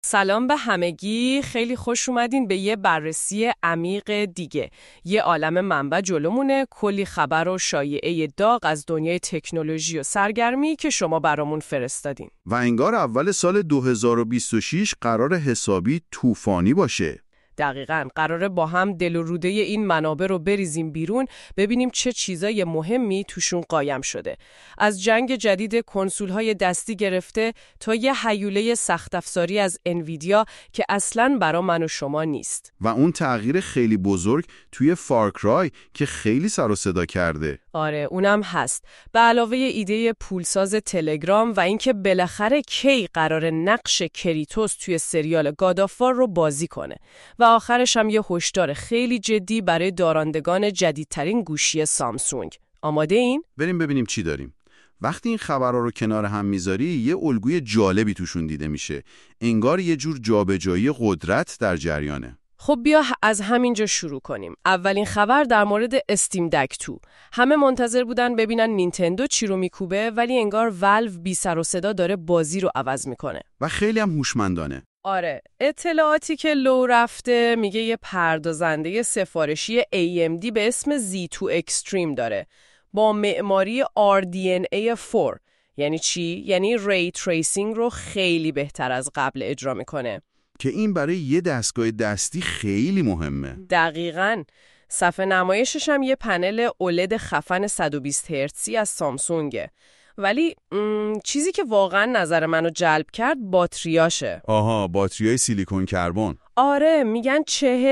سلام به همگی، خیلی خوش اومدین به یه بررسی عمیق دیگه. یه عالم منبع جلومونه، کلی خبر و شایعه داغ از دنیای تکنولوژی و سرگرمی که شما برامون فرستادین. و انگار اول سال 2026 قرار حسابی طوفانی باشه. دقیقاً، قراره با هم دل و روده این منابع رو بریزیم بیرون، ببینیم چه چیزای مهمی توشون قایم شده. از جنگ جدید کنسول‌های دستی گرفته تا یه هیوله سخت افزاری از انویدیا که اصلاً برا من و شما نیست. و اون تغییر خیلی بزرگ توی فارکرای که خیلی سر و صدا کرده. آره، اونم هست. به علاوه ایده پولساز تلگرام و اینکه بالاخره کی قراره نقش کریتوس توی سریال گادافار رو بازی کنه. و آخرش هم یه هشدار خیلی جدی برای دارندگان جدیدترین گوشی سامسونگ. آماده این؟ بریم ببینیم چی داریم. وقتی این خبرها رو کنار هم میذاری یه الگوی جالبی توشون دیده میشه. انگار یه جور جابجایی قدرت در جریانه. خب بیا از همینجا شروع کنیم. اولین خبر در مورد استیم دک 2. همه منتظر بودن ببینن نینتندو چی رو میکوبه، ولی انگار والو بی سر و صدا داره بازی رو عوض میکنه. و خیلی هم هوشمندانه. آره، اطلاعاتی که لو رفته میگه یه پردازنده سفارشی AMD به اسم Z2 Extreme داره با معماری RDNA 4. یعنی چی؟ یعنی ری تریسینگ رو خیلی بهتر از قبل اجرا میکنه. که این برای یه دستگاه دستی خیلی مهمه. دقیقاً. صفحه نمایشش هم یه پنل اولد خفن 120 هرتزی از سامسونگه. ولی چیزی که واقعاً نظر منو جلب کرد باتریاشه. آها، باتریای سیلیکون کربن. آره، میگن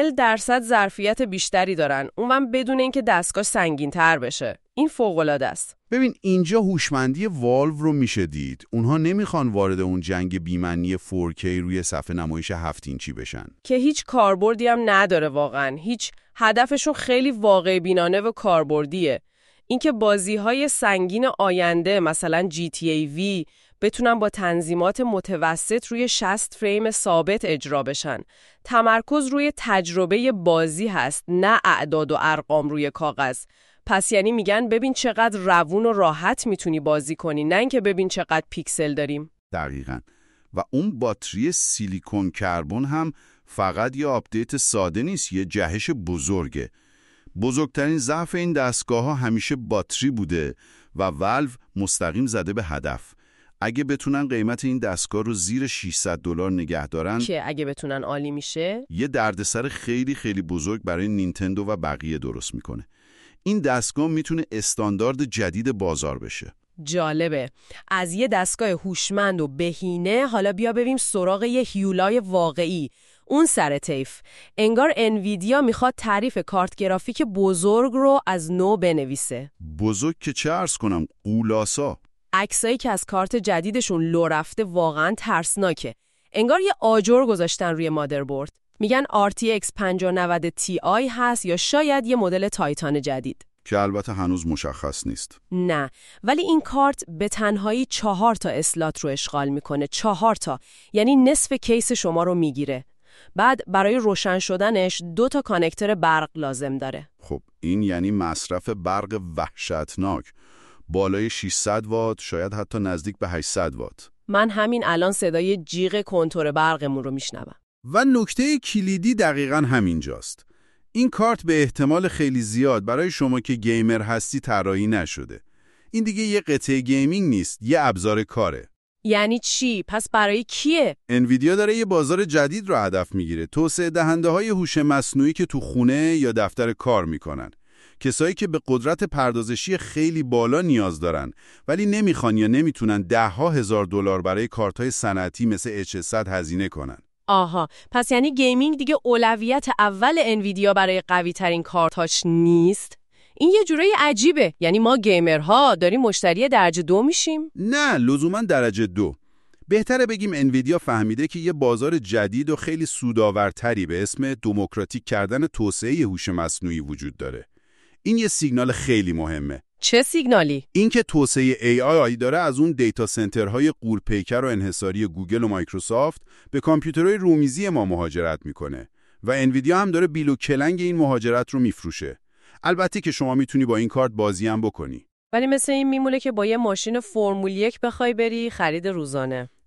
40% ظرفیت بیشتری دارن. اونم بدون اینکه دستگاه سنگین‌تر بشه. این فوق‌العاده است. ببین اینجا هوشمندی والو رو میشه دید. اونها نمیخوان وارد اون جنگ بی‌معنی 4K روی صفحه نمایش 7 اینچی بشن. که هیچ کاربردی هم نداره واقعاً. هیچ هدفشون خیلی واقع بینانه و کاربردیه. اینکه بازی‌های سنگین آینده مثلا GTA V بتونن با تنظیمات متوسط روی 60 فریم ثابت اجرا بشن. تمرکز روی تجربه بازی هست، نه اعداد و ارقام روی کاغذ. پس یعنی میگن ببین چقدر روون و راحت میتونی بازی کنی، نه اینکه ببین چقدر پیکسل داریم. دقیقاً. و اون باتری سیلیکون کربن هم فقط یه آپدیت ساده نیست، یه جهش بزرگه. بزرگترین ضعف این دستگاه‌ها همیشه باتری بوده و والو مستقیم زده به هدف. اگه بتونن قیمت این دستگاه رو زیر $600 نگه دارن که اگه بتونن عالی میشه، یه دردسر خیلی خیلی بزرگ برای نینتندو و بقیه درست میکنه. این دستگاه میتونه استاندارد جدید بازار بشه. جالبه. از یه دستگاه هوشمند و بهینه حالا بیا بریم سراغ یه هیولای واقعی. اون سر طیف. انگار انویدیا میخواد تعریف کارت گرافیک بزرگ رو از نو بنویسه. بزرگ که چه عرض کنم، قولاسا. عکسایی که از کارت جدیدشون لو رفته واقعا ترسناکه. انگار یه آجر گذاشتن روی مادربرد. میگن RTX 5090 Ti هست یا شاید یه مدل تایتان جدید. که البته هنوز مشخص نیست. نه، ولی این کارت به تنهایی 4 تا اسلات رو اشغال میکنه. 4 تا. یعنی نصف کیس شما رو میگیره. بعد برای روشن شدنش 2 تا کانکتور برق لازم داره. خب این یعنی مصرف برق وحشتناک. بالای 600 وات، شاید حتی نزدیک به 800 وات. من همین الان صدای جیغ کنتور برقمون رو میشنوم. و نکته کلیدی دقیقاً همینجاست. این کارت به احتمال خیلی زیاد برای شما که گیمر هستی طراحی نشده. این دیگه یه قطعه گیمینگ نیست، یه ابزار کاره. یعنی چی؟ پس برای کیه؟ انویدیا داره یه بازار جدید رو هدف میگیره. توسعه دهنده های هوش مصنوعی که تو خونه یا دفتر کار میکنن. کسایی که به قدرت پردازشی خیلی بالا نیاز دارن ولی نمیخوان یا نمیتونن $10,000 برای کارت‌های صنعتی مثل H100 هزینه کنن. آها، پس یعنی گیمینگ دیگه اولویت اول انویدیا برای قوی ترین کارتاش نیست؟ این یه جورایی عجیبه. یعنی ما گیمرها داریم مشتری درجه 2 میشیم؟ نه، لزوما درجه 2. بهتره بگیم انویدیا فهمیده که یه بازار جدید و خیلی سودآورتری به اسم دموکراتیک کردن توسعه هوش مصنوعی وجود داره. این یه سیگنال خیلی مهمه. چه سیگنالی؟ اینکه توسعه AI داره از اون دیتا سنترهای غول‌پیکر و انحصاری گوگل و مایکروسافت به کامپیوترهای رومیزی ما مهاجرت میکنه و انویدیا هم داره بیل و کلنگ این مهاجرت رو میفروشه. البته که شما میتونی با این کارت بازی هم بکنی. ولی مثل این میمونه که با یه ماشین فرمول 1 بخوای بری خرید روزانه.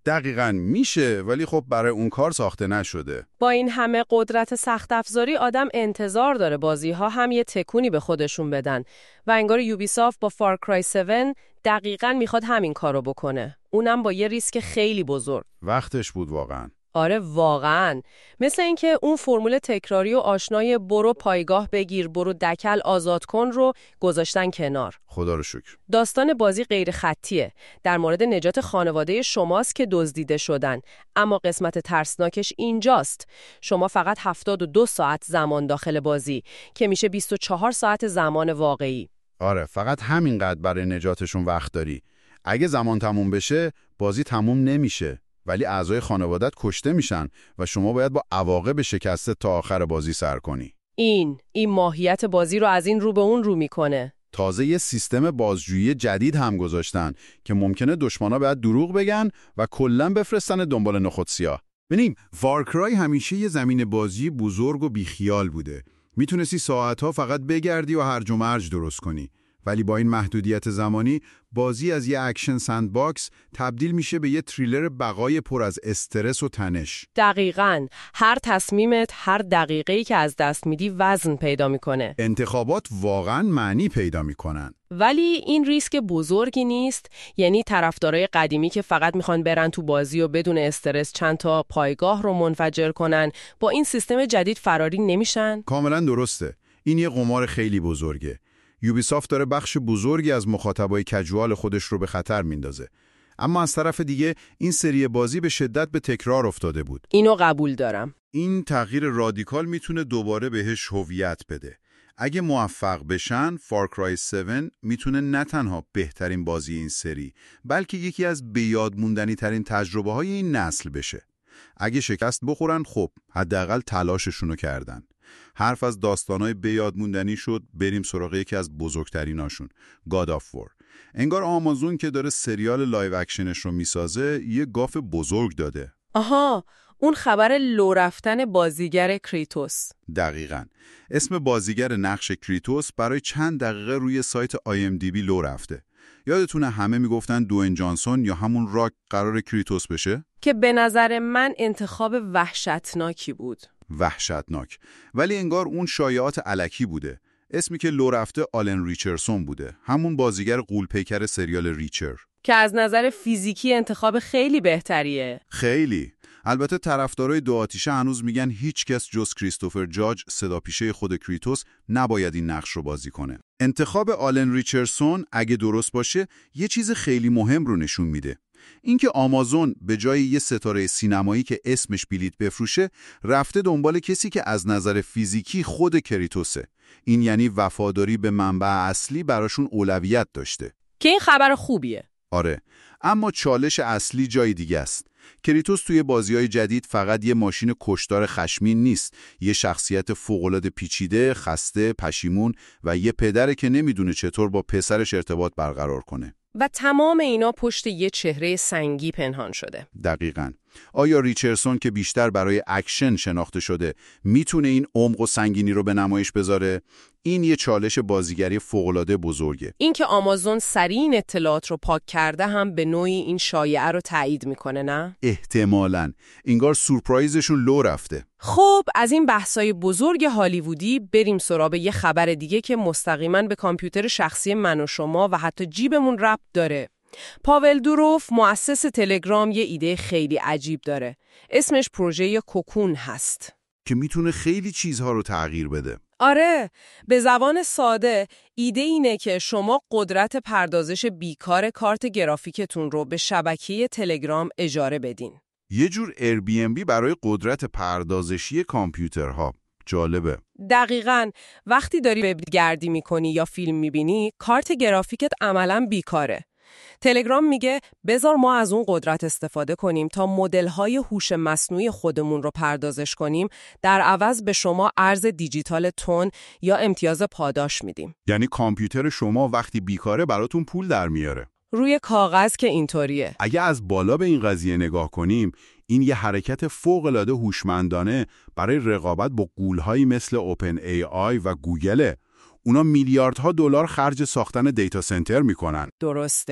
دقیقاً میشه، ولی خب برای اون کار ساخته نشده. با این همه قدرت سخت افزاری آدم انتظار داره بازی‌ها هم یه تکونی به خودشون بدن و انگار یوبیسافت با فارکرای 7 دقیقاً میخواد همین کارو بکنه. اونم با یه ریسک خیلی بزرگ. وقتش بود واقعاً. آره واقعاً. مثل اینکه اون فرمول تکراری و آشنای برو پایگاه بگیر برو دکل آزاد کن رو گذاشتن کنار. خدا رو شکر. داستان بازی غیر خطیه. در مورد نجات خانواده شماست که دزدیده شدن، اما قسمت ترسناکش اینجاست. شما فقط 72 ساعت زمان داخل بازی که میشه 24 ساعت زمان واقعی. آره، فقط همینقدر برای نجاتشون وقت داری. اگه زمان تموم بشه، بازی تموم نمیشه. ولی اعضای خانوادت کشته میشن و شما باید با عواقب شکسته تا آخر بازی سر کنی. این ماهیت بازی رو از این رو به اون رو میکنه. تازه یه سیستم بازجویی جدید هم گذاشتن که ممکنه دشمنا باید دروغ بگن و کلاً بفرستن دنبال نخود سیاه. ببین، فارکرای همیشه یه زمین بازی بزرگ و بیخیال بوده. میتونستی ساعتها فقط بگردی و هرج و مرج درست کنی. ولی با این محدودیت زمانی، بازی از یه اکشن سندباکس تبدیل میشه به یه تریلر بقای پر از استرس و تنش. دقیقاً. هر تصمیمت، هر دقیقه‌ای که از دست میدی وزن پیدا میکنه. انتخابات واقعاً معنی پیدا میکنن. ولی این ریسک بزرگی نیست. یعنی طرفدارای قدیمی که فقط میخوان برن تو بازی و بدون استرس چند تا پایگاه رو منفجر کنن، با این سیستم جدید فراری نمیشن؟ کاملاً درسته. این یه قمار خیلی بزرگه. یوبیسافت داره بخش بزرگی از مخاطبای کژوال خودش رو به خطر میندازه. اما از طرف دیگه این سری بازی به شدت به تکرار افتاده بود. اینو قبول دارم. این تغییر رادیکال میتونه دوباره بهش هویت بده. اگه موفق بشن، فارکرای 7 میتونه نه تنها بهترین بازی این سری، بلکه یکی از بیاد موندنی ترین تجربه های این نسل بشه. اگه شکست بخورن، خب حداقل تلاششونو کردن. حرف از داستانای بیاد موندنی شد، بریم سراغ یکی از بزرگتریناشون، God of War. انگار آمازون که داره سریال لایو اکشنش رو میسازه، یه گاف بزرگ داده. آها، اون خبر لو رفتن بازیگر کریتوس. دقیقاً. اسم بازیگر نقش کریتوس برای چند دقیقه روی سایت IMDb لو رفته. یادتونه همه میگفتن دوین جانسون یا همون راک قرار کریتوس بشه؟ که به نظر من انتخاب وحشتناکی بود. وحشتناک. ولی انگار اون شایعات الکی بوده. اسمی که لو رفته آلن ریچرسون بوده، همون بازیگر غول‌پیکر سریال ریچر، که از نظر فیزیکی انتخاب خیلی بهتریه. خیلی. البته طرفدارای دو آتیشه هنوز میگن هیچ کس جز کریستوفر جاج، صداپیشه خود کریتوس، نباید این نقش رو بازی کنه. انتخاب آلن ریچرسون اگه درست باشه یه چیز خیلی مهم رو نشون میده. اینکه آمازون به جای یه ستاره سینمایی که اسمش بلیت بفروشه، رفته دنبال کسی که از نظر فیزیکی خود کریتوسه. این یعنی وفاداری به منبع اصلی براشون اولویت داشته. که این خبر خوبیه. آره، اما چالش اصلی جای دیگه است. کریتوس توی بازی‌های جدید فقط یه ماشین کشتار خشمین نیست، یه شخصیت فوق‌العاده پیچیده، خسته، پشیمون و یه پدره که نمیدونه چطور با پسرش ارتباط برقرار کنه. و تمام اینا پشت یه چهره سنگی پنهان شده. دقیقاً. آیا ریچرسون که بیشتر برای اکشن شناخته شده میتونه این عمق و سنگینی رو به نمایش بذاره؟ این یه چالش بازیگری فوق‌العاده بزرگه. این که آمازون سریع این اطلاعات رو پاک کرده هم به نوعی این شایعه رو تایید میکنه، نه؟ احتمالاً. انگار سورپرایزشون لو رفته. خب از این بحثای بزرگ هالیوودی بریم سراغ یه خبر دیگه که مستقیما به کامپیوتر شخصی من و شما و حتی جیبمون ربط داره. پاول دوروف، مؤسس تلگرام، یه ایده خیلی عجیب داره. اسمش پروژه کوکون هست که میتونه خیلی چیزها رو تغییر بده. آره، به زبان ساده ایده اینه که شما قدرت پردازش بیکار کارت گرافیکتون رو به شبکه تلگرام اجاره بدین. یه جور Airbnb برای قدرت پردازشی کامپیوترها. جالبه. دقیقاً. وقتی داری وبگردی میکنی یا فیلم میبینی، کارت گرافیکت عملاً بیکاره. تلگرام میگه بذار ما از اون قدرت استفاده کنیم تا مدل‌های هوش مصنوعی خودمون رو پردازش کنیم، در عوض به شما ارز دیجیتال تون یا امتیاز پاداش میدیم. یعنی کامپیوتر شما وقتی بیکاره براتون پول در میاره. روی کاغذ که اینطوریه. اگه از بالا به این قضیه نگاه کنیم، این یه حرکت فوق‌العاده هوشمندانه برای رقابت با غول‌هایی مثل اوپن ای آی و گوگل. اونا میلیاردها دلار خرج ساختن دیتا سنتر میکنن. درسته.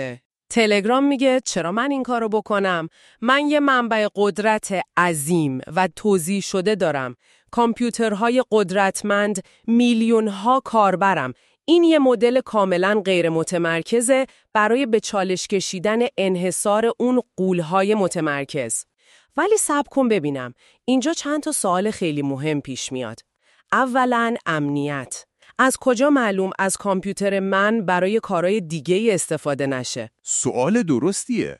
تلگرام میگه چرا من این کارو بکنم؟ من یه منبع قدرت عظیم و توزیع شده دارم. کامپیوترهای قدرتمند، میلیون‌ها کاربرم. این یه مدل کاملاً غیر متمرکزه برای به چالش کشیدن انحصار اون غول‌های متمرکز. ولی صبر کن ببینم. اینجا چند تا سوال خیلی مهم پیش میاد. اولاً امنیت. از کجا معلوم از کامپیوتر من برای کارهای دیگه استفاده نشه؟ سوال درستیه.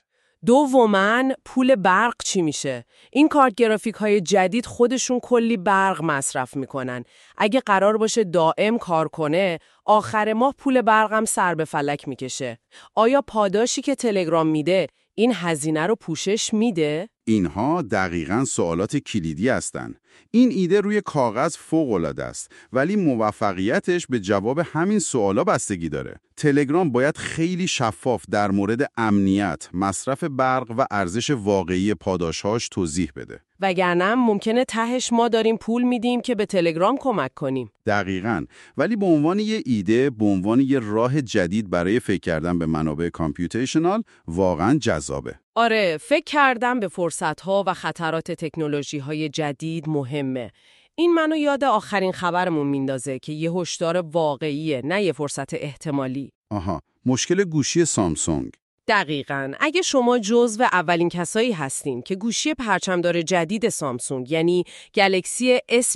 دوماً پول برق چی میشه؟ این کارت گرافیک های جدید خودشون کلی برق مصرف میکنن. اگه قرار باشه دائم کار کنه، آخر ماه پول برقم سر به فلک میکشه. آیا پاداشی که تلگرام میده این هزینه رو پوشش میده؟ اینها دقیقاً سوالات کلیدی هستن. این ایده روی کاغذ فوق‌العاده است، ولی موفقیتش به جواب همین سوالا بستگی داره. تلگرام باید خیلی شفاف در مورد امنیت، مصرف برق و ارزش واقعی پاداشهاش توضیح بده. وگرنه ممکنه تهش ما داریم پول میدیم که به تلگرام کمک کنیم. دقیقاً، ولی به عنوان یه ایده، به عنوان یه راه جدید برای فکر کردن به منابع کامپیوتیشنال واقعاً جذابه. آره، فکر کردم به فرصت‌ها و خطرات تکنولوژی‌های جدید مهمه. این منو یاد آخرین خبرمون میندازه که یه هشدار واقعیه، نه یه فرصت احتمالی. آها، مشکل گوشی سامسونگ. دقیقاً. اگه شما جزو اولین کسایی هستین که گوشی پرچمدار جدید سامسونگ یعنی گلکسی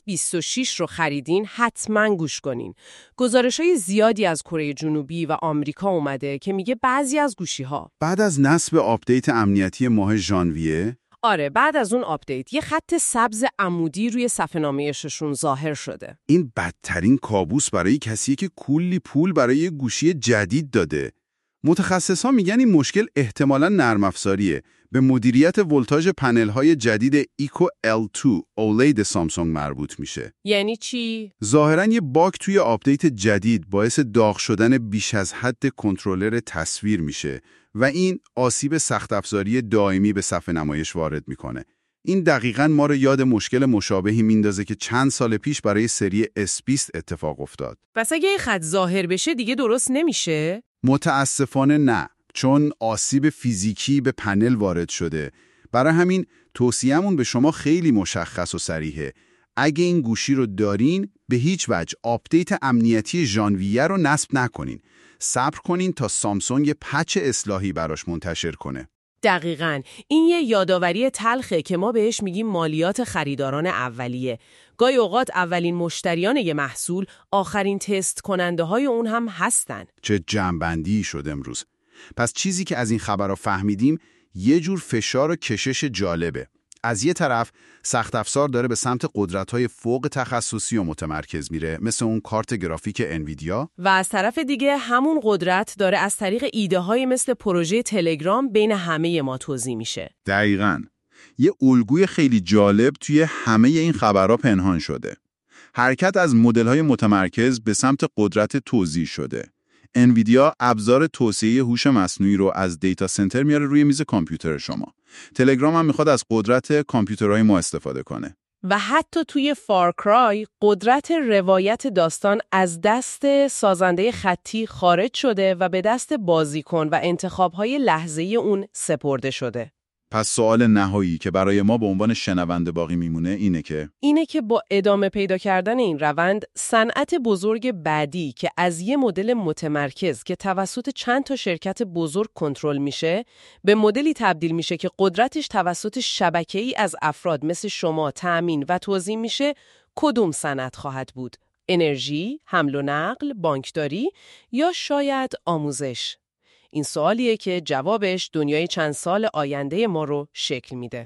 S26 رو خریدین، حتماً گوش کنین. گزارش‌های زیادی از کره جنوبی و آمریکا اومده که میگه بعضی از گوشی‌ها بعد از نصب آپدیت امنیتی ماه ژانویه، آره، بعد از اون آپدیت یه خط سبز عمودی روی صفحه نمایششون ظاهر شده. این بدترین کابوس برای کسی که کلی پول برای یه گوشی جدید داده. متخصصا میگن این مشکل احتمالاً نرم افزاریه. به مدیریت ولتاژ پنل‌های جدید ایکو L2 اولید سامسونگ مربوط میشه. یعنی چی؟ ظاهراً یه باگ توی آپدیت جدید باعث داغ شدن بیش از حد کنترلر تصویر میشه و این آسیب سخت افزاری دائمی به صفحه نمایش وارد میکنه. این دقیقاً ما رو یاد مشکل مشابهی میندازه که چند سال پیش برای سری S20 اتفاق افتاد. پس اگه این خط ظاهر بشه دیگه درست نمیشه؟ متاسفانه نه، چون آسیب فیزیکی به پنل وارد شده. برای همین توصیه‌مون به شما خیلی مشخص و صریحه. اگه این گوشی رو دارین، به هیچ وجه آپدیت امنیتی ژانویه رو نصب نکنین. صبر کنین تا سامسونگ یه پچ اصلاحی براش منتشر کنه. دقیقاً. این یه یادآوری تلخه که ما بهش میگیم مالیات خریداران اولیه. گاهی اوقات اولین مشتریان یه محصول آخرین تست کننده های اون هم هستن. چه جمع‌بندی شد امروز. پس چیزی که از این خبرها فهمیدیم یه جور فشار و کشش جالبه. از یه طرف سخت افزار داره به سمت قدرت‌های فوق تخصصی و متمرکز میره، مثل اون کارت گرافیک انویدیا، و از طرف دیگه همون قدرت داره از طریق ایده‌های مثل پروژه تلگرام بین همه ما توزیع میشه. دقیقاً. یه الگوی خیلی جالب توی همه این خبرها پنهان شده. حرکت از مدل‌های متمرکز به سمت قدرت توزیع شده. انویدیا ابزار توسعه هوش مصنوعی رو از دیتا سنتر میاره روی میز کامپیوتر شما. تلگرام هم میخواد از قدرت کامپیوترهای ما استفاده کنه. و حتی توی فارکرای قدرت روایت داستان از دست سازنده خطی خارج شده و به دست بازیکن و انتخاب‌های لحظه‌ای اون سپرده شده. پس سوال نهایی که برای ما به عنوان شنونده باقی میمونه اینه که با ادامه پیدا کردن این روند، صنعت بزرگ بعدی که از یه مدل متمرکز که توسط چند تا شرکت بزرگ کنترل میشه، به مدلی تبدیل میشه که قدرتش توسط شبکه‌ای از افراد مثل شما تأمین و توزیع میشه. کدوم صنعت خواهد بود؟ انرژی، حمل و نقل، بانکداری یا شاید آموزش؟ این سوالیه که جوابش دنیای چند سال آینده ما رو شکل میده.